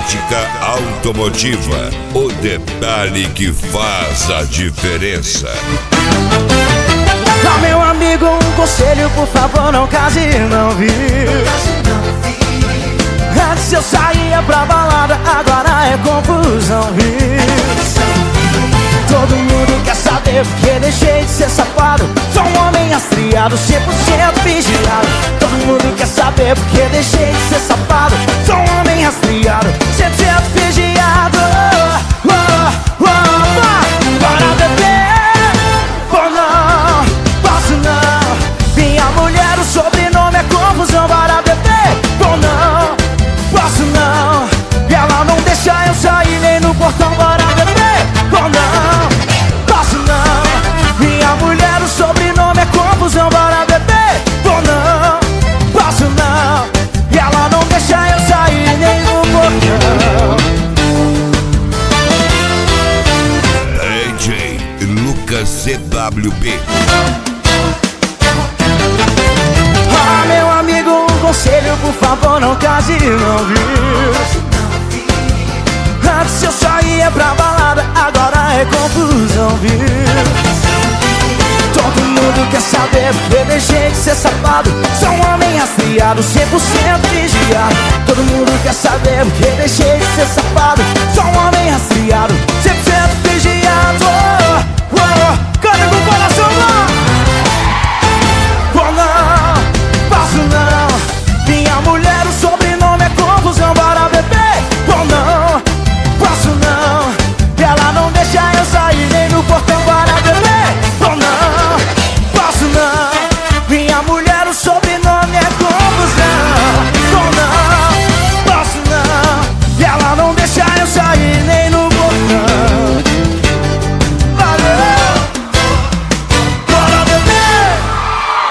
Ótica Automotiva, o detalhe que faz a diferença. Meu amigo, um conselho, por favor, não case e não viu. Antes eu saía pra balada, agora é confusão, viu? Todo mundo quer saber porque deixei de ser safado. Sou um homem rastreado, 100% vigiado. Todo mundo quer saber porque deixei de ser safado. Sou um homem rastreado, 100% vigiado. Bora beber, ou não, posso não. Minha mulher, o sobrenome é confusão. Bora beber, ou não, posso não. E ela não deixa eu sair nem no portão. Bora beber, ou não, posso não. Minha mulher, o sobrenome é confusão. Bora beber, ou não, posso não. E ela não deixa eu sair nem no portão. DJ Lucas CWB. Meu amigo, um conselho, por favor, não case e não viu. Antes eu saía pra balada, agora é confusão, viu? Todo mundo quer saber porque deixei de ser safado. Sou um homem rastreado, 100% vigiado. Todo mundo quer saber porque deixei de ser safado. Sou um homem rastreado,